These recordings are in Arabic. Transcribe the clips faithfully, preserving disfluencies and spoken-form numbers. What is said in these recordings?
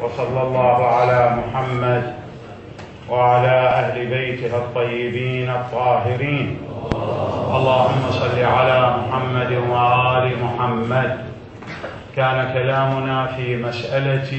وصلى الله على محمد وعلى أهل بيته الطيبين الطاهرين. اللهم صل على محمد وآل محمد. كان كلامنا في مسألة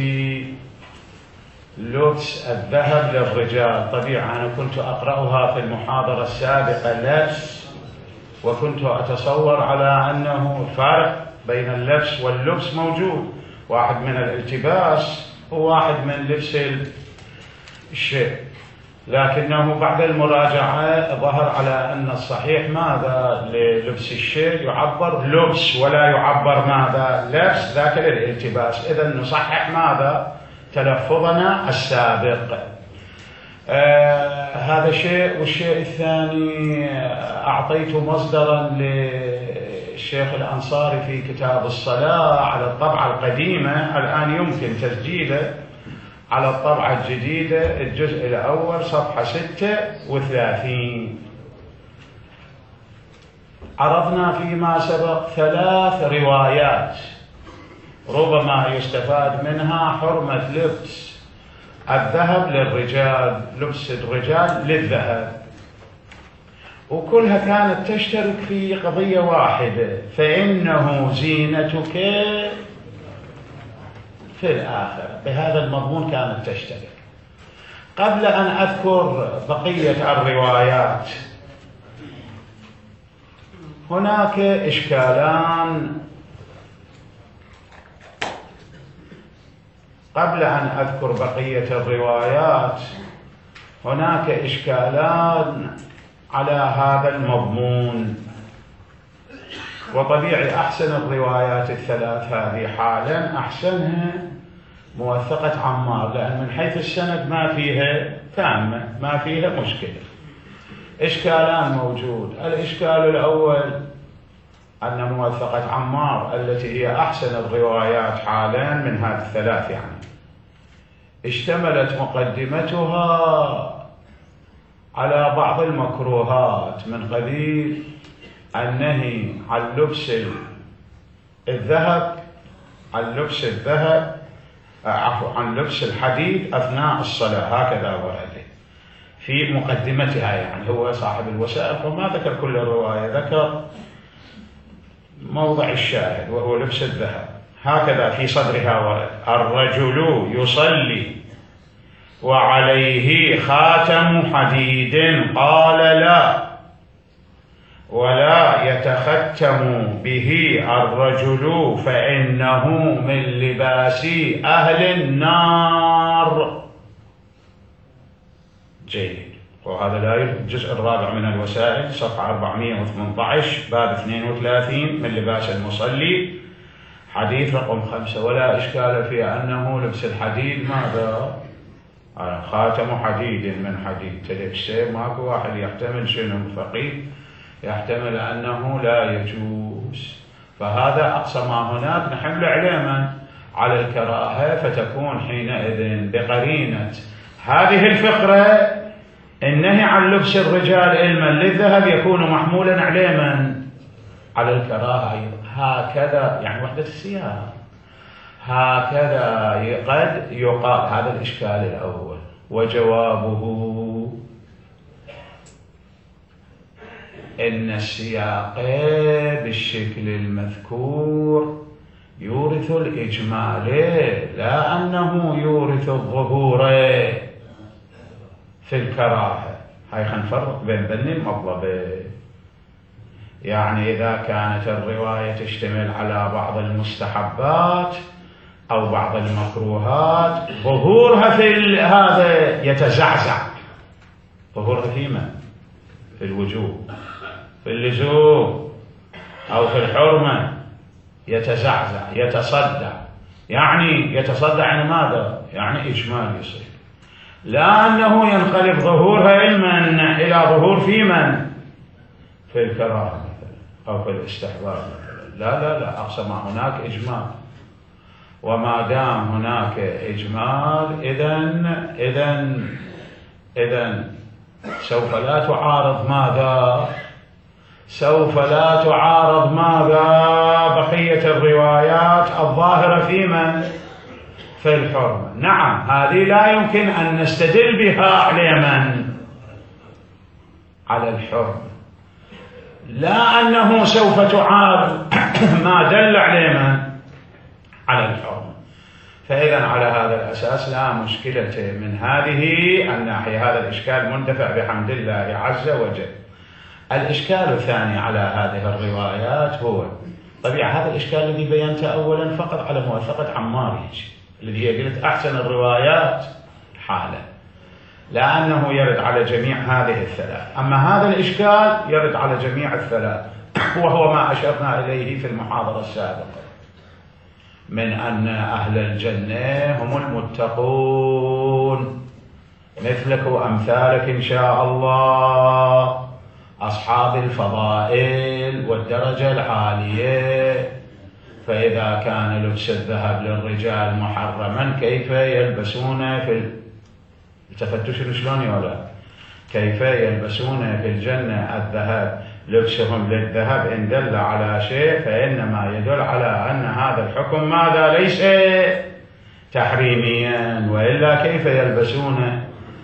لبس الذهب للرجال. طبيعي أنا كنت أقرأها في المحاضرة السابقة لبس، وكنت أتصور على أنه فرق بين اللبس واللبس موجود، واحد من الالتباس وواحد من لبس الشيء، لكنه بعد المراجعة ظهر على أن الصحيح ماذا للبس الشيء يعبر لبس ولا يعبر ماذا لبس، ذاك للالتباس. إذن نصحح ماذا تلفظنا السابق. آه هذا شيء. والشيء الثاني، أعطيت مصدرا للشيخ الأنصاري في كتاب الصلاة على الطبعة القديمة، الآن يمكن تسجيله على الطبعة الجديدة، الجزء الأول صفحة ستة وثلاثين. عرضنا فيما سبق ثلاث روايات ربما يستفاد منها حرمة لبس الذهب للرجال، لبس الرجال للذهب، وكلها كانت تشترك في قضية واحدة، فإنه زينتك في الآخرة. بهذا المضمون كانت تشترك. قبل أن أذكر بقية الروايات، هناك إشكالان. قبل أن أذكر بقية الروايات، هناك إشكالان على هذا المضمون. وطبيعي أحسن الروايات الثلاث هذه حالا أحسنها موثقة عمار، لأن من حيث السند ما فيها تامة، ما فيها مشكلة. إشكالان موجود. الإشكال الأول أن موثقة عمار التي هي أحسن الروايات حالا من هذه الثلاث، يعني اشتملت مقدمتها على بعض المكروهات من قبيل النهي عن لبس الذهب عن لبس الذهب عفوا عن لبس الحديد أثناء الصلاة، هكذا ورد في مقدمتها. يعني هو صاحب الوسائل وما ذكر كل الرواية، ذكر موضع الشاهد وهو لبس الذهب. هكذا في صدرها ورد: الرجل يصلي وعليه خاتم حديد، قال لا، ولا يتختم به الرجل فإنه من لباس أهل النار. جيد. وهذا لا الجزء الرابع من الوسائل صفحة أربعمئة وثمانية عشر باب اثنين وثلاثين من لباس المصلي، حديث رقم خمسة. ولا إشكال في أنه لبس الحديد ماذا؟ خاتم حديد من حديد تلبسه. ماكو واحد يحتمل شنو فقيه يحتمل أنه لا يجوز، فهذا أقصى ما هناك نحمل علما على الكراهة، فتكون حينئذ بقرينة هذه الفقرة النهي عن لبس الرجال علما للذهب يكون محمولا علما على الكراهة أيضا. هكذا يعني وحدة السياق، هكذا قد يقال. هذا الإشكال الأول. وجوابه إن السياق بالشكل المذكور يورث الإجمال، لا أنه يورث الظهور في الكراهة. هاي خلينا نفرق بين بني المطلبة. يعني إذا كانت الرواية تشتمل على بعض المستحبات أو بعض المكروهات، ظهورها في هذا يتزعزع. ظهورها في من؟ في الوجوب، في اللزوم، أو في الحرمة يتزعزع، يتصدع. يعني يتصدع يعني ماذا؟ يعني إجمال يصير، لا أنه ينقلب ظهورها علما إلى ظهور في من؟ في الكراهة مثلا أو في الاستحباب مثلا. لا لا لا، أقصى ما هناك إجمال. وما دام هناك إجمال إذن إذن إذن سوف لا تعارض ماذا؟ سوف لا تعارض ماذا؟ بقية الروايات الظاهرة في من؟ في الحرمة. نعم، هذه لا يمكن أن نستدل بها على من؟ على الحرمة، لا أنه سوف تعارض ما دل على من؟ على الحرمة. فإذا على هذا الأساس لا مشكلة من هذه الناحية، هذا الإشكال مندفع بحمد الله عز وجل. الإشكال الثاني على هذه الروايات هو طبيعة هذا الإشكال الذي بينته أولا فقط على موافقة عماريج الذي هي قلت أحسن الروايات حالا، لأنه يرد على جميع هذه الثلاث. أما هذا الإشكال يرد على جميع الثلاث، وهو ما أشرنا إليه في المحاضرة السابقة من أن أهل الجنة هم المتقون مثلك وأمثالك إن شاء الله، أصحاب الفضائل والدرجة العالية. فإذا كان لبس الذهب للرجال محرما كيف يلبسون في ال... التفتوا شلون يولا كيف يلبسون في الجنة الذهب؟ لبسهم للذهب إن دل على شيء فإنما يدل على أن هذا الحكم ماذا؟ ليس تحريميا، وإلا كيف يلبسون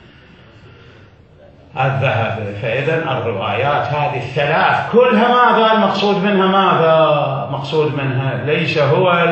الذهب؟ فإذا الروايات هذه الثلاث كلها ماذا المقصود منها؟ ماذا مقصود منها؟ ليس هو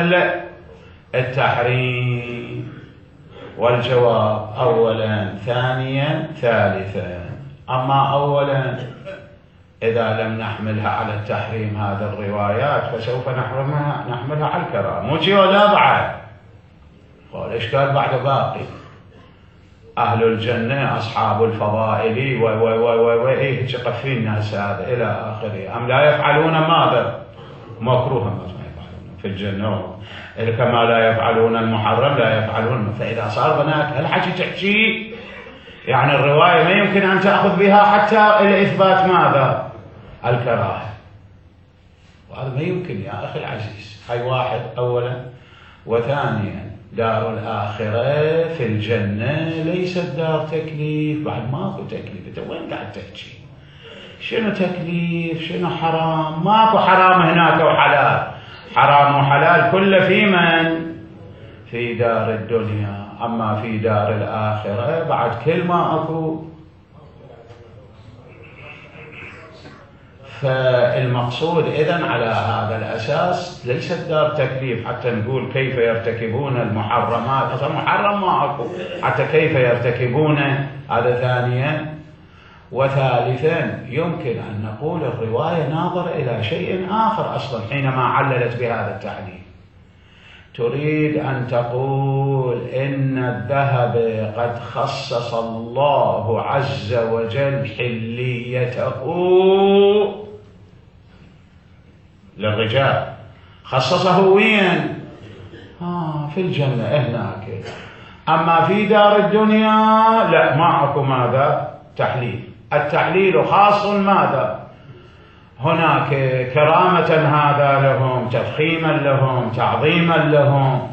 التحريم. والجواب أولا ثانيا ثالثا. أما أولا إذا لم نحملها على التحريم هذه الروايات فسوف نحرمها نحملها على الكراهة. موجي ولا بعد؟ والإشكال بعد باقي. أهل الجنة أصحاب الفضائل و و و و إيه تقفين الناس هذا إلى آخره. أم لا يفعلون ماذا؟ مكروها ما يفعلون في الجنة، كما لا يفعلون المحرم لا يفعلون. فإذا صار هناك الحكي تحكي يعني الرواية ما يمكن أن تأخذ بها حتى إلى إثبات ماذا؟ الكراهة. وهذا ما يمكن يا أخي العزيز. هاي واحد أولا. وثانيا دار الآخرة في الجنة ليست دار تكليف، بعد ماكو تكليف. أنت وين قاعد تحكي؟ شنو تكليف؟ شنو حرام؟ ماكو حرام هناك وحلال. حرام وحلال كله في من؟ في دار الدنيا. أما في دار الآخرة بعد كل ما أكو. فالمقصود إذن على هذا الأساس ليست دار تكليف حتى نقول كيف يرتكبون المحرمات. أصلا محرم ما أكو، حتى كيف يرتكبون هذا ثانيا. وثالثا يمكن أن نقول الرواية ناظرة إلى شيء آخر أصلا حينما عللت بهذا التعليل. تريد أن تقول إن الذهب قد خصص الله عز وجل حليته للرجال. خصصه وين؟ آه في الجنة هناك. أما في دار الدنيا لا، معكم ماذا؟ تحليل. التحليل خاص ماذا؟ هناك كرامة هذا لهم، تفخيما لهم، تعظيما لهم.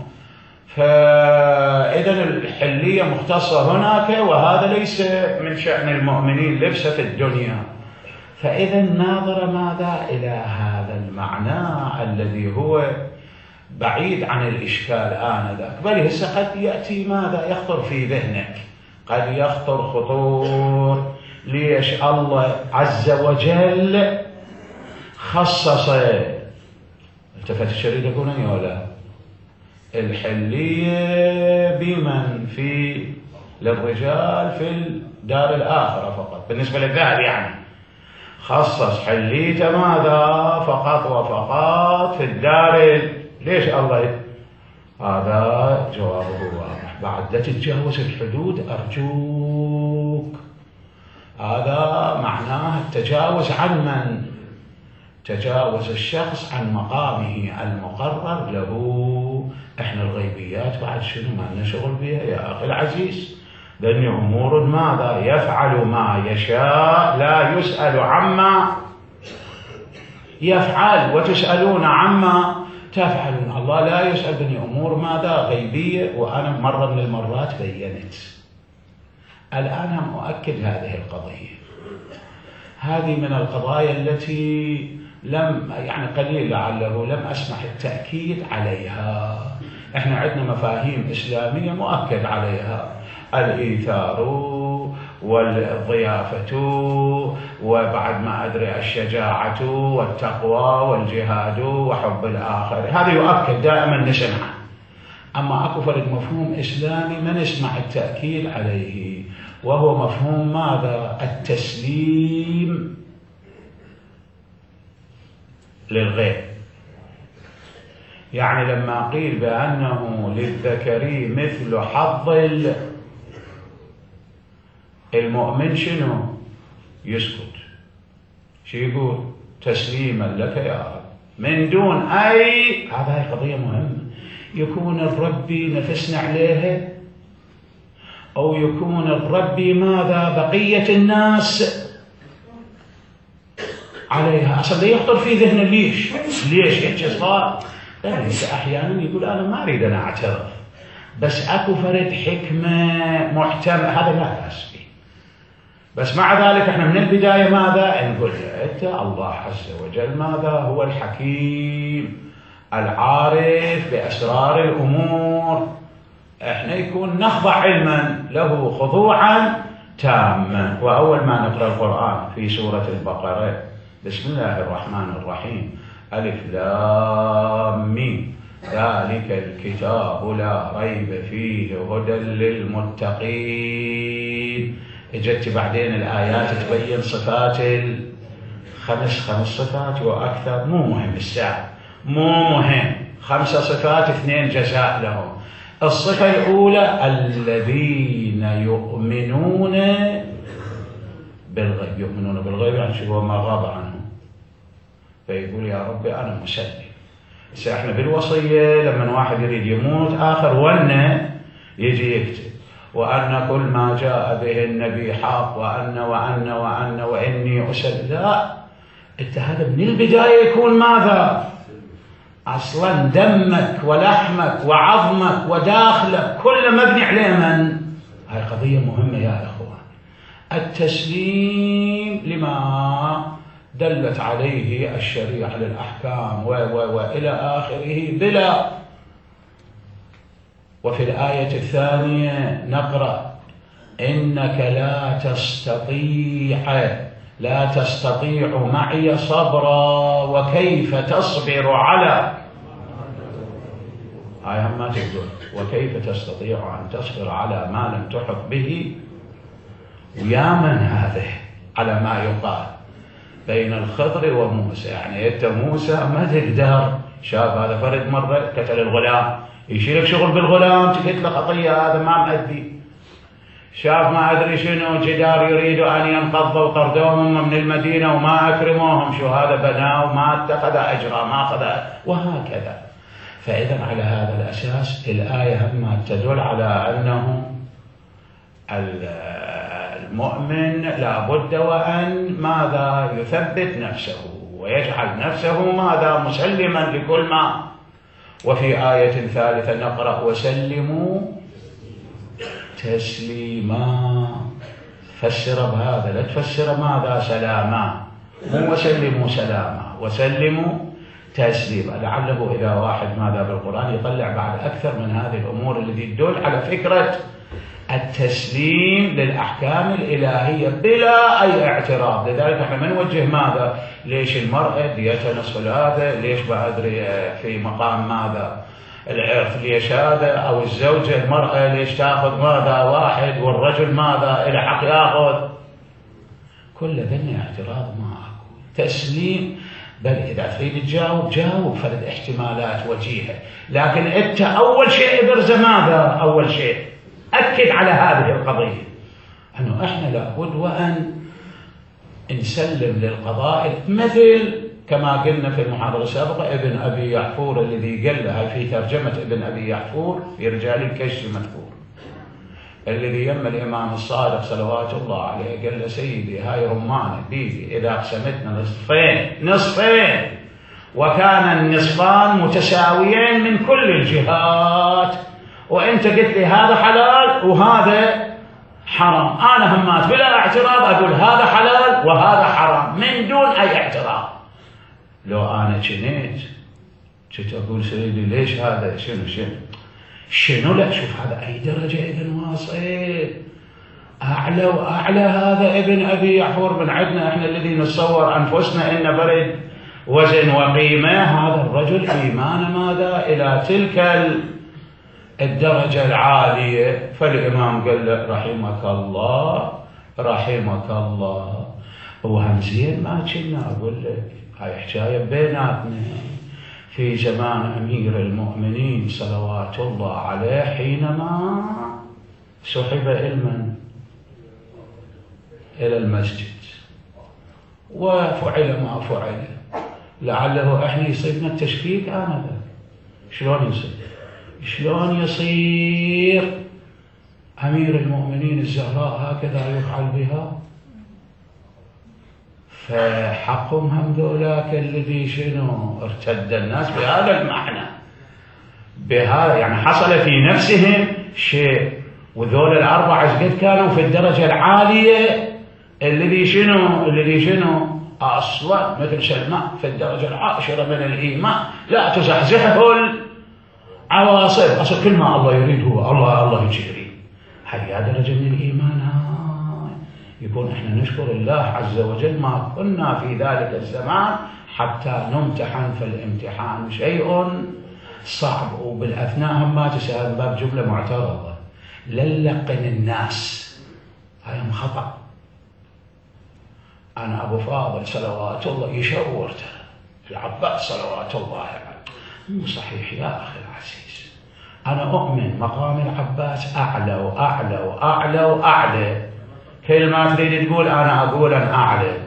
فإذا الحلية مختصة هناك، وهذا ليس من شأن المؤمنين لبس في الدنيا. فإذا ناظر ماذا؟ إلى هذا المعنى الذي هو بعيد عن الإشكال آنذاك. بل هسه قد يأتي ماذا؟ يخطر في ذهنك، قد يخطر خطور. ليش الله عز وجل خصص التفت الشريط يقول يا لا الحلية بمن في للرجال في دار الآخرة فقط بالنسبة للذهب، يعني خصص حليته ماذا؟ فقط وفقط في الدار. ليش الله؟ هذا جوابه واضح. بعد لا تتجاوز الحدود أرجوك. هذا معناه التجاوز عن من؟ تجاوز الشخص عن مقامه المقرر له. احنا الغيبيات بعد شنو ما لنا شغل بها يا اخي العزيز. لأن امور ماذا؟ يفعل ما يشاء لا يسأل عما يفعل وتسألون عما تفعلون. الله لا يسأل بني امور ماذا؟ غيبية. وانا مرة من المرات بينت. الان هم اؤكد هذه القضية. هذه من القضايا التي لم يعني قليل لعله لم أسمح التأكيد عليها. احنا عندنا مفاهيم إسلامية مؤكد عليها: الإيثار والضيافة وبعد ما أدري الشجاعة والتقوى والجهاد وحب الآخر، هذا يؤكد دائما نسمعه. أما أكو فرق مفهوم إسلامي ما نسمع التأكيد عليه، وهو مفهوم ماذا؟ التسليم للغير. يعني لما قيل بأنه للذكر مثل حظ المؤمن، شنو؟ يسكت. شو يقول؟ تسليما لك يا رب، من دون أي، هذه قضية مهمة، يكون الرب نفسنا عليها، أو يكون الرب ماذا؟ بقية الناس عليها. أصلا يخطر في ذهنه ليش؟ ليش هيك صار؟ يعني أحيانا يقول أنا ما أريد أنا أعترف، بس أكو فرد حكمة محتمل، هذا لا بأس فيه. بس مع ذلك احنا من البداية ماذا؟ نقول أنت الله عز وجل ماذا؟ هو الحكيم العارف بأسرار الأمور. احنا يكون نخضع علما له خضوعا تاما. وأول ما نقرأ القرآن في سورة البقرة: بسم الله الرحمن الرحيم، ألف لام ميم، ذلك الكتاب لا ريب فيه هدى للمتقين. اجت بعدين الآيات تبين صفات الخمس خمس صفات وأكثر، مو مهم الساعة، مو مهم، خمسة صفات اثنين جزاء لهم. الصفة الأولى: الذين يؤمنون بالغيب. يؤمنون بالغيب يعني شو؟ ما غاب عنهم، فيقول يا ربي أنا مسلم. احنا بالوصية لما واحد يريد يموت آخر ونه يجي يكتب وأن كل ما جاء به النبي حق، وأن وأن وأن وإني أسلم. لا، أنت هذا من البداية يكون ماذا؟ أصلا دمك ولحمك وعظمك وداخلك كله مبني عليه من؟ هاي قضية مهمة يا إخوان. التسليم لما دلت عليه الشريعة للأحكام و و وإلى آخره بلا. وفي الآية الثانية نقرأ: إنك لا تستطيع لا تستطيع معي صبرا وكيف تصبر على، هاي هم ما تقدر، وكيف تستطيع أن تصبر على ما لم تحط به. ويا من هذا على ما يقال بين الخضر وموسى، يعني أنت موسى ما تقدر. شاف هذا فرد مرة قتل الغلام، يشيلك شغل بالغلام تقتل له خطية، هذا ما مأدي. شاف ما أدري شنو جدار يريد أن ينقضوا وطردوهم من المدينة وما أكرموهم، شو هذا بناه وما اتخذ أجرا ما أخذ، وهكذا. فإذا على هذا الأساس الآية هم تدل على أنه المؤمن لا بد وأن ماذا؟ يثبت نفسه ويجعل نفسه ماذا؟ مسلما لكل ما. وفي آية ثالثة نقرأ: وسلموا تسليما. فسر بهذا، لا تفسر ماذا؟ سلاما، مو وسلموا سلاما، وسلموا تسليما. لعله إذا واحد ماذا بالقرآن يطلع بعد أكثر من هذه الأمور التي تدل على فكرة التسليم للأحكام الإلهية بلا أي اعتراض. لذلك احنا ما نوجه ماذا؟ ليش المرأة ديتها نصف هذا؟ ليش ما أدري في مقام ماذا؟ العرف ليش هذا؟ أو الزوجة المرأة ليش تأخذ ماذا واحد والرجل ماذا إلى حق يأخذ؟ كل ذني اعتراض ما أكو. تسليم، بل إذا تريد تجاوب جاوب فرد احتمالات وجيهة، لكن أنت أول شيء ابرز ماذا؟ أول شيء أكد على هذه القضية، أنه إحنا لابد وأن نسلم للقضاء، مثل كما قلنا في المحاضرة السابقة ابن أبي يعفور الذي قال لها في ترجمة ابن أبي يعفور في رجال الكشف مذكور، الذي يم الإمام الصادق صلوات الله عليه قال له: سيدي هاي رمانة بيدي، إذا قسمتنا نصفين نصفين وكان النصفان متساويين من كل الجهات، وأنت قلت لي هذا حلال وهذا حرام، أنا همات بلا اعتراض أقول هذا حلال وهذا حرام من دون أي اعتراض. لو أنا جنيت كنت أقول: سيدي ليش هذا شنو شنو شنو؟ لا شوف هذا أي درجة ابن واصل، أعلى وأعلى. هذا ابن أبي يحفر من عندنا إحنا الذي نتصور أنفسنا إن برد وزن وقيمة. هذا الرجل إيمان ماذا إلى تلك الدرجة العالية. فالإمام قال له رحمك الله رحمك الله. وهم زين ما كنا أقول لك هاي حكاية بيناتنا في زمان أمير المؤمنين صلوات الله عليه حينما سحب علما إلى المسجد وفعل ما فعل، لعله احنا يصيبنا التشكيك آنذاك. شلون يصير؟ شلون يصير أمير المؤمنين الزهراء هكذا يفعل بها؟ فحقهم هم ذولاك الذي شنو ارتد الناس بهذا المعنى، بهذا يعني حصل في نفسهم شيء. وذول الأربعة قد كانوا في الدرجة العالية الذي شنو الذي شنو أصلا مثل سلمان في الدرجة العاشرة من الإيمان، لا تزحزحه العواصف. أصل كل ما الله يريد هو الله الله يجري. هي درجة من الإيمان. هاي يكون إحنا نشكر الله عز وجل ما كنا في ذلك الزمان حتى نمتحن. فالامتحان شيء صعب. وبالأثناء هم ما تسأل باب جملة معترضة، للقن الناس هاي خطأ. أنا أبو فاضل صلوات الله يشور ترى العباس صلوات الله عليه مو صحيح يا أخي العزيز. أنا أؤمن مقام العباس أعلى وأعلى وأعلى وأعلى. كل ما تريد تقول أنا أقول أن أعلى،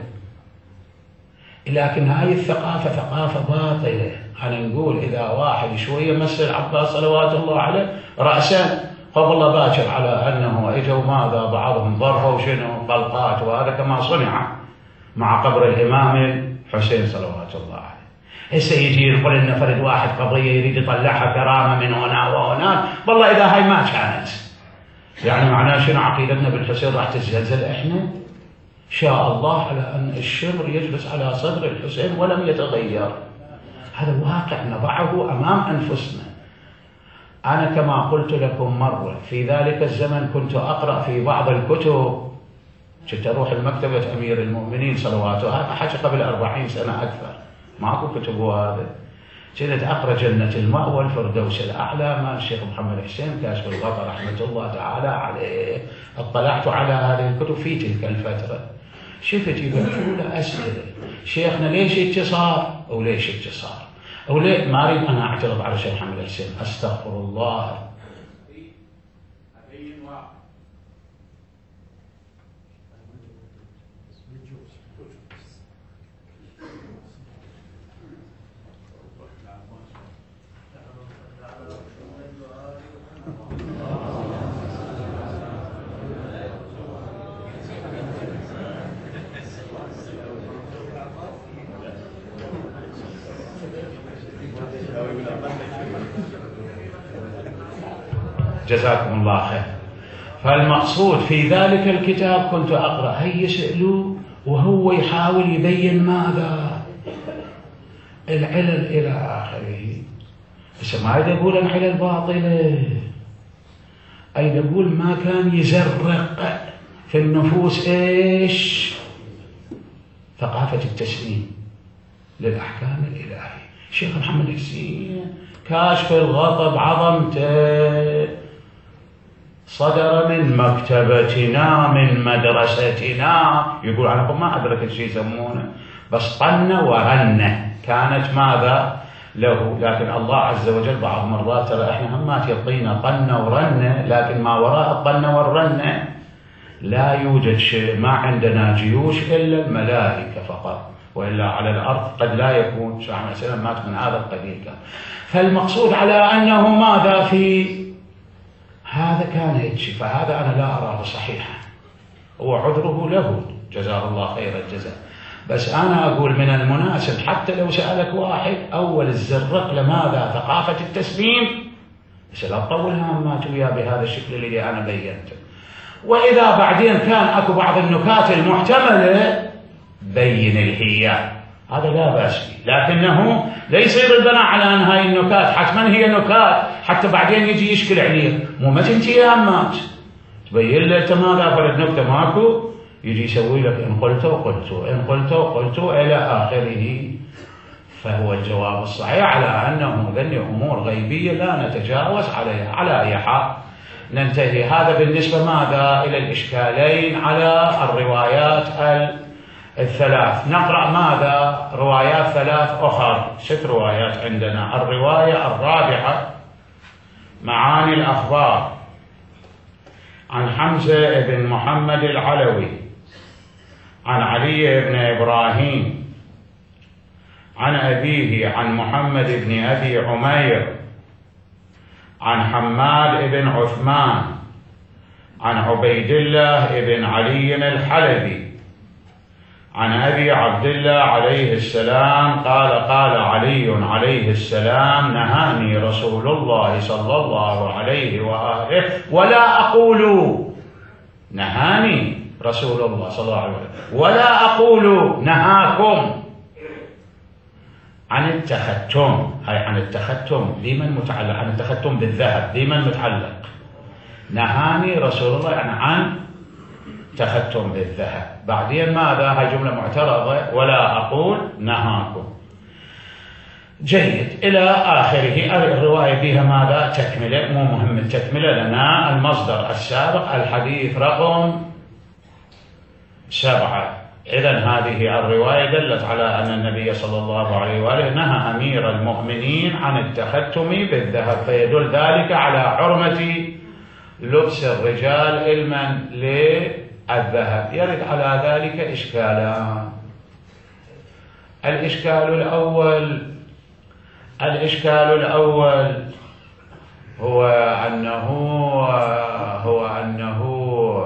لكن هاي الثقافة ثقافة باطلة. أنا نقول إذا واحد شوية مس العباس صلوات الله عليه رأسا قبل باكر على أنه إجوا ماذا بعضهم ضربوا شنو طلقات، وهذا كما صنع مع قبر الإمام الحسين صلوات الله عليه. هسه يجي يقول لنا فرد واحد قضية يريد يطلعها كرامة من هنا وهناك. والله إذا هاي ما كانت يعني معناه شنو عقيدتنا بالحسين راح تتزلزل. إحنا شاء الله على أن الشمر يجلس على صدر الحسين ولم يتغير. هذا واقع نضعه أمام أنفسنا. أنا كما قلت لكم مرة في ذلك الزمن كنت أقرأ في بعض الكتب، كنت أروح المكتبة أمير المؤمنين صلواته، هذا حكي قبل أربعين سنة أكثر، ماكو كتب هذا. كنت أقرأ جنة المأوى الفردوس الأعلى مع الشيخ محمد حسين كاشف الغطا رحمة الله تعالى عليه. اطلعت على هذه الكتب في تلك الفترة، شفت يبعثوا له أسئلة: شيخنا ليش هيك صار؟ أو ليش هيك صار؟ أو ليه؟ ما أريد أنا أعترض على الشيخ محمد حسين، أستغفر الله. جزاكم الله خير. فالمقصود في ذلك الكتاب كنت أقرأ هي يسألوه وهو يحاول يبين ماذا العلل إلى آخره. بس ما أريد أقول العلل باطلة، أريد أقول ما كان يزرق في النفوس إيش؟ ثقافة التسليم للأحكام الإلهية. الشيخ محمد حسين كاشف الغطا بعظمته صدر من مكتبتنا من مدرستنا. يقول عنكم ما أدرك شيء يسمونه، بس طنة ورنة كانت ماذا له. لكن الله عز وجل بعض مرات ترى احنا همات يعطينا طنة ورنة، لكن ما وراء الطنة والرنة لا يوجد شيء. ما عندنا جيوش إلا الملائكة فقط، وإلا على الأرض قد لا يكون. شيخ محمد حسين مات من هذا القبيل. فالمقصود على أنه ماذا في هذا كان يكشف. فهذا أنا لا أراه صحيحا، هو عذره له جزاه الله خير الجزاء. بس أنا أقول من المناسب حتى لو سألك واحد أول الزرق لماذا ثقافة التسليم، بس لا تطول هامات وياه بهذا الشكل اللي أنا بينته. وإذا بعدين كان أكو بعض النكات المحتملة بين الهية، هذا لا بأس به، لكنه لا يصير البناء على أن هاي النكات حتما هي نكات حتى بعدين يجي يشكل عليه، مو ما انت يا امات تبين له انت ماذا فرد نكته ماكو، يجي يسوي لك ان قلت وقلت ان قلت وقلت الى اخره. فهو الجواب الصحيح على انه ذني امور غيبيه لا نتجاوز عليها. على اي حال ننتهي. هذا بالنسبه ماذا الى الاشكالين على الروايات الثلاث. نقرا ماذا روايات ثلاث اخرى، ست روايات عندنا. الروايه الرابعه معاني الاخبار عن حمزه بن محمد العلوي عن علي بن ابراهيم عن أبيه عن محمد بن أبي عمير عن حماد بن عثمان عن عبيد الله بن علي الحلبي عن أبي عبد الله عليه السلام قال قال علي عليه السلام نهاني رسول الله صلى الله عليه وآله ولا أقول نهاني رسول الله صلى الله عليه وسلم ولا أقول نهاكم عن التختم. هاي عن التختم لمن متعلق؟ عن التختم بالذهب لمن متعلق؟ نهاني رسول الله يعني عن تختم بالذهب. بعدين ماذا؟ هاي جملة معترضة ولا أقول نهاكم. جيد إلى آخره. الرواية بها ماذا؟ تكملة. مو مهم التكملة لنا المصدر السابق الحديث رقم سبعة. إذن هذه الرواية دلت على أن النبي صلى الله عليه وآله نهى أمير المؤمنين عن التختم بالذهب، فيدل ذلك على حرمة لبس الرجال علما للذهب. يرد على ذلك إشكالان. الإشكال الأول الإشكال الأول هو أنه هو أنه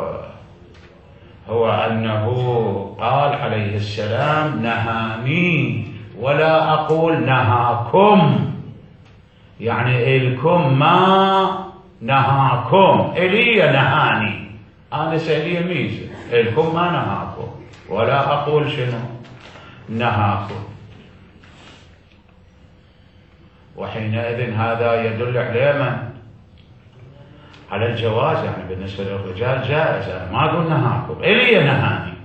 هو أنه قال عليه السلام نهاني ولا أقول نهاكم، يعني إلكم ما نهاكم، إلي نهاني، أنا سألي ميزة، إلكم ما نهاكم ولا أقول شنو نهاكم. وحينئذ هذا يدل على من؟ على الجواز، يعني بالنسبة للرجال جائز، أنا ما أقول نهاكم إلي نهاني.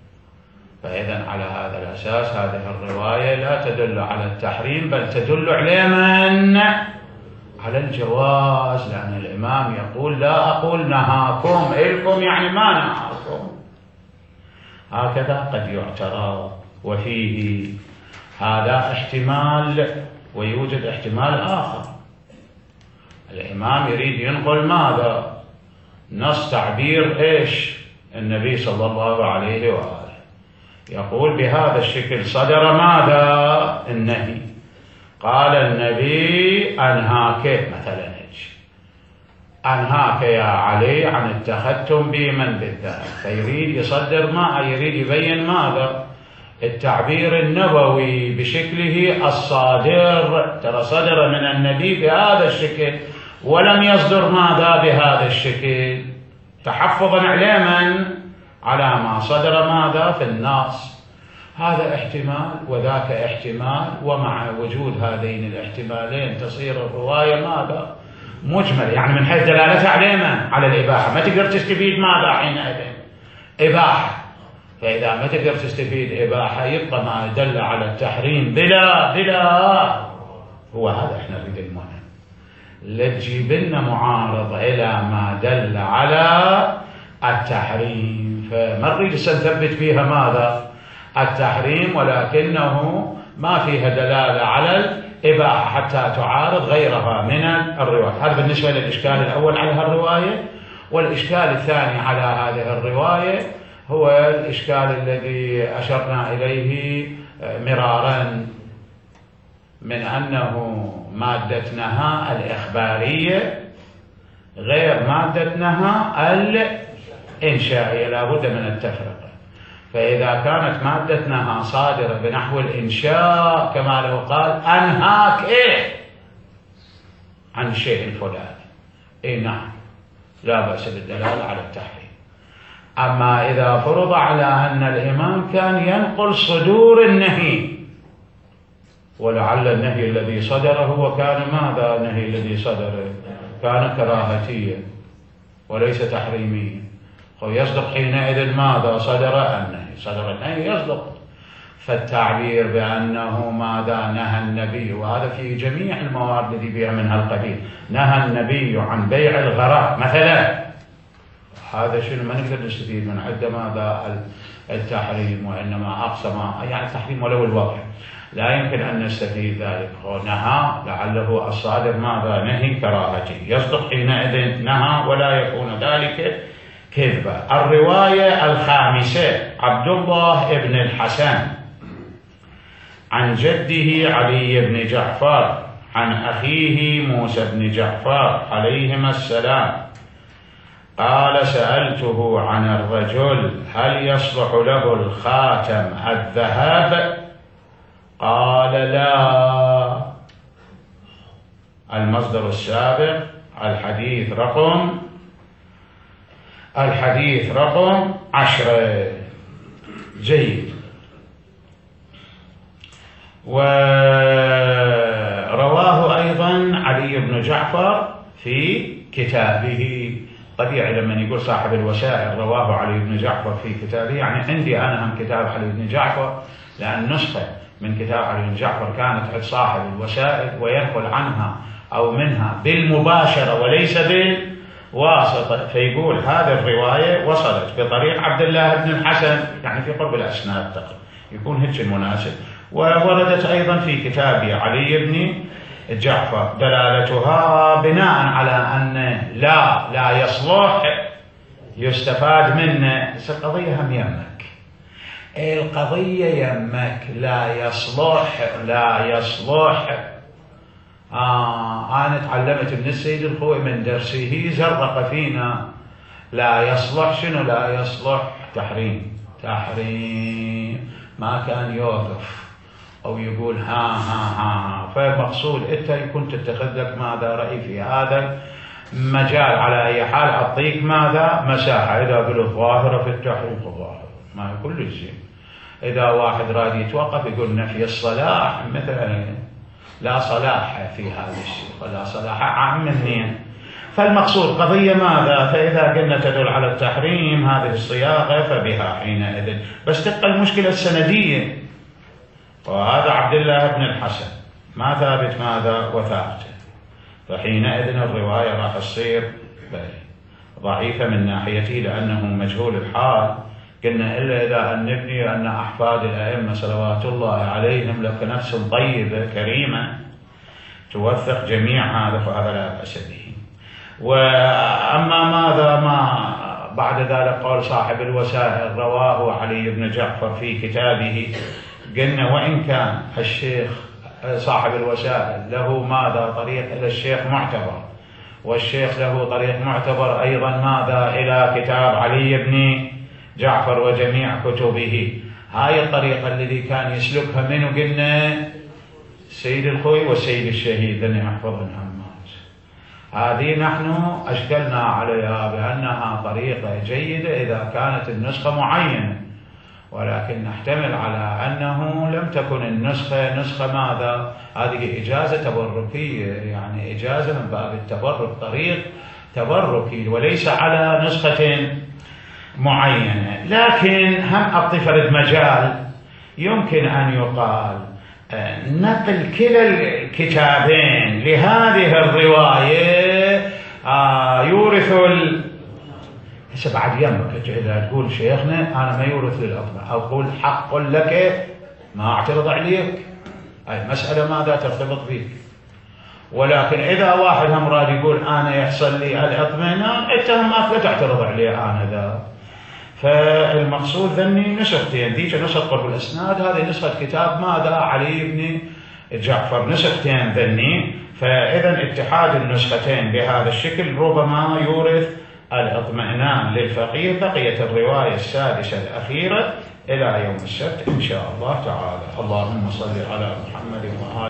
فإذا على هذا الأساس هذه الرواية لا تدل على التحريم بل تدل على من؟ على الجواز، لأن الإمام يقول لا أقول نهاكم إلكم يعني ما نهاكم. هكذا قد يعترض وفيه هذا احتمال، ويوجد احتمال آخر. الإمام يريد ينقل ماذا؟ نص تعبير إيش؟ النبي صلى الله عليه وآله يقول بهذا الشكل صدر ماذا؟ النهي. قال النبي أنهاك مثلا إيش؟ أنهاك يا علي عن التختم بمن بالذهب. فيريد يصدر ما يريد يبين ماذا؟ التعبير النبوي بشكله الصادر. ترى صدر من النبي بهذا الشكل ولم يصدر ماذا؟ بهذا الشكل، تحفظا على من؟ على ما صدر ماذا؟ في النص. هذا احتمال وذاك احتمال، ومع وجود هذين الاحتمالين تصير الرواية ماذا؟ مجمل، يعني من حيث دلالتها على من؟ على الإباحة. ما تقدر تستفيد ماذا حينئذ؟ إباحة. فإذا ما تقدر تستفيد إباحة يبقى ما دل على التحريم بلا بلا هو هذا احنا نريد المهم. لا تجيب لنا معارض إلى ما دل على التحريم، فما نريد نثبت فيها ماذا؟ التحريم، ولكنه ما فيها دلالة على الإباحة حتى تعارض غيرها من الروايات. هذا بالنسبة للإشكال الأول على هالرواية. والإشكال الثاني على هذه الرواية هو الإشكال الذي أشرنا إليه مرارا من أنه مادة نهى الإخبارية غير مادة نهى الإنشائية، لا بد من التفرقة. فإذا كانت مادة نهى صادرة بنحو الإنشاء كما لو قال أنهاك إيه عن الشيء الفلاني، إيه نعم لا بأس بالدلالة على التحريم. أما إذا فرض على أن الإمام كان ينقل صدور النهي ولعل النهي الذي صدر هو كان ماذا؟ النهي الذي صدر كان كراهتيا وليس تحريميا، ويصدق حينئذ ماذا؟ صدر النهي، صدر النهي يصدق. فالتعبير بأنه ماذا؟ نهى النبي، وهذا في جميع الموارد التي فيها من هالقبيل، نهى النبي عن بيع الغراء مثلا، هذا شنو؟ ما نقدر نستفيد من عنده ماذا؟ التحريم، وإنما أقصى ما يعني التحريم ولو الوضع، لا يمكن أن نستفيد ذلك. هو نهى لعله الصادر ماذا؟ نهي كراهتي، يصدق حينئذ نهى ولا يكون ذلك كذبة. الرواية الخامسة: عبد الله بن الحسن عن جده علي بن جعفر عن أخيه موسى بن جعفر عليهما السلام قال: سألته عن الرجل هل يصلح له الخاتم الذهب؟ قال: لا. المصدر السابق الحديث رقم الحديث رقم عشرة. جيد. ورواه أيضا علي بن جعفر في كتابه. طبيعي لما يقول صاحب الوسائل رواه علي بن جعفر في كتابه، يعني عندي أنا هم كتاب علي بن جعفر، لأن نسخة من كتاب علي بن جعفر كانت عند صاحب الوسائل وينقل عنها أو منها بالمباشرة وليس بالواسطة، فيقول هذه الرواية وصلت بطريق عبد الله بن الحسن، يعني في قرب الأسناد تقريبا، يكون هيك المناسب. ووردت أيضا في كتاب علي بن جعفر، دلالتها بناء على أن لا لا يصلح يستفاد منه. القضية هم يمك، القضية يمك، لا يصلح لا يصلح. آه أنا تعلمت من السيد الخوئي من درسه زرق فينا لا يصلح شنو؟ لا يصلح تحريم، تحريم ما كان يوقف أو يقول ها ها ها. فالمقصود أنت يكون تتخذ لك ماذا؟ رأي في هذا مجال. على أي حال أعطيك ماذا؟ مساحة. إذا قلت ظاهرة في التحريم ظاهرة ما كل شيء. إذا واحد راد يتوقف يقول نفي الصلاح مثلا لا صلاح في هذا الشيء ولا صلاح عام منين. فالمقصود قضية ماذا؟ فإذا قلنا تدل على التحريم هذه الصياغة فبها حينئذ. بس تبقى المشكلة السندية، وهذا عبد الله بن الحسن ما ثابت ماذا؟ وثابته، فحينئذ الرواية راح تصير ضعيفة من ناحيته لأنه مجهول الحال. قلنا إلا إذا أن نبني أن أحفاد الأئمة صلوات الله عليهم لك نفس طيبة كريمة توثق جميع هذا، فهذا لا بأس به. وأما ماذا ما بعد ذلك قال صاحب الوسائل رواه علي بن جعفر في كتابه، قلنا وإن كان الشيخ صاحب الوسائل له ماذا؟ طريق إلى الشيخ معتبر، والشيخ له طريق معتبر أيضا ماذا؟ إلى كتاب علي بن جعفر وجميع كتبه. هاي الطريقة الذي كان يسلكها منه قلنا السيد الخوئي والسيد الشهيد لن يحفظ الهمات. هذه نحن أشكلنا عليها بأنها طريقة جيدة إذا كانت النسخة معينة، ولكن نحتمل على أنه لم تكن النسخة نسخة ماذا؟ هذه إجازة تبركية، يعني إجازة من باب التبرك، طريق تبركي وليس على نسخة معينة. لكن هم أعطي فرد مجال يمكن أن يقال نقل كلا الكتابين لهذه الرواية آه يورث ال هسه بعد يمك إذا تقول شيخنا أنا ما يورث للأطمع، أو قول حق لك ما أعترض عليك، أي مسألة ماذا ترتبط بك. ولكن إذا واحد هم راد يقول أنا يحصل لي الاطمئنان، أنت ما تعترض عليه أنا ذا. فالمقصود ذني نسختين، ذيك نسخة قرب الأسناد، هذه نسخة كتاب ماذا؟ علي بن جعفر، نسختين ذني. فإذا اتحاد النسختين بهذا الشكل ربما يورث الاطمئنان للفقيه. بقيت الرواية السادسة الأخيرة إلى يوم السبت إن شاء الله تعالى. اللهم صل على محمد وآله